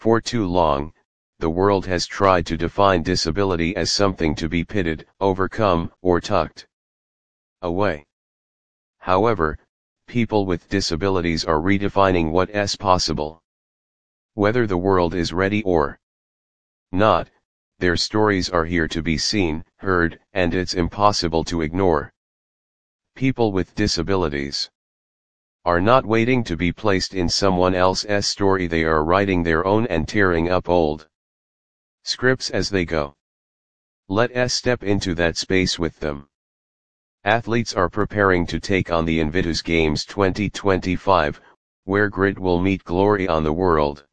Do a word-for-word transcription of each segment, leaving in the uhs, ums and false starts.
For too long, the world has tried to define disability as something to be pitted, overcome, or tucked away. However, people with disabilities are redefining what is possible. Whether the world is ready or not, their stories are here to be seen, heard, and it's impossible to ignore. People with disabilities are not waiting to be placed in someone else's story, they are writing their own and tearing up old scripts as they go. Let us step into that space with them. Athletes are preparing to take on the Invictus Games twenty twenty-five, where grit will meet glory on the world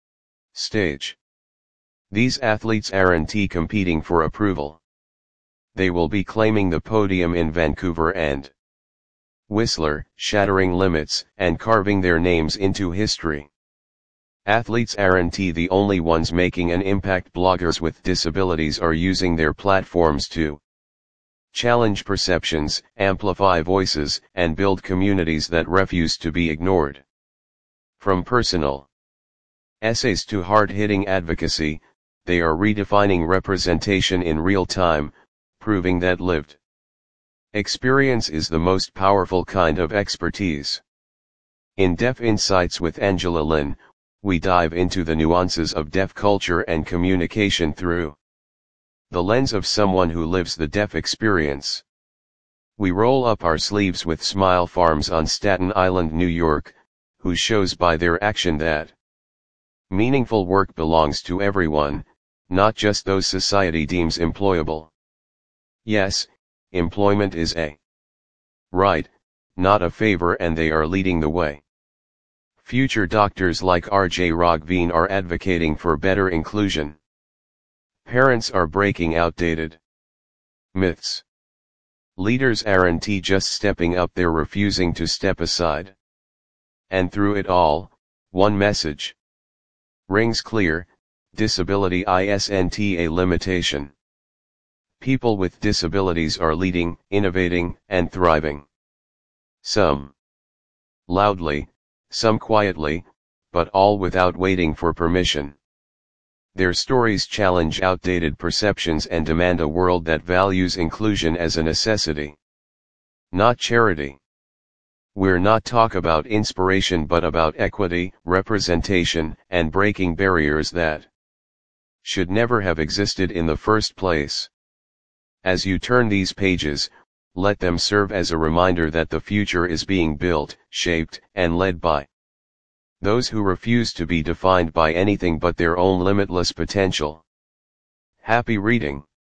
stage. These athletes aren't competing for approval. They will be claiming the podium in Vancouver and Whistler, shattering limits and carving their names into history. Athletes aren't the only ones making an impact. Bloggers with disabilities are using their platforms to challenge perceptions, amplify voices, and build communities that refuse to be ignored. From personal essays to hard-hitting advocacy, they are redefining representation in real time, proving that lived experience is the most powerful kind of expertise. In Deaf Insights with Angela Lin, we dive into the nuances of deaf culture and communication through the lens of someone who lives the deaf experience. We roll up our sleeves with Smile Farms on Staten Island, New York, who shows by their action that meaningful work belongs to everyone, not just those society deems employable. Yes, employment is a right, not a favor, and they are leading the way. Future doctors like R J Raghveen are advocating for better inclusion. Parents are breaking outdated myths. Leaders aren't just stepping up, they're refusing to step aside. And through it all, one message rings clear: disability isn't a limitation. People with disabilities are leading, innovating, and thriving. Some loudly, some quietly, but all without waiting for permission. Their stories challenge outdated perceptions and demand a world that values inclusion as a necessity, not charity. We're not talking about inspiration but about equity, representation, and breaking barriers that should never have existed in the first place. As you turn these pages, let them serve as a reminder that the future is being built, shaped, and led by those who refuse to be defined by anything but their own limitless potential. Happy reading.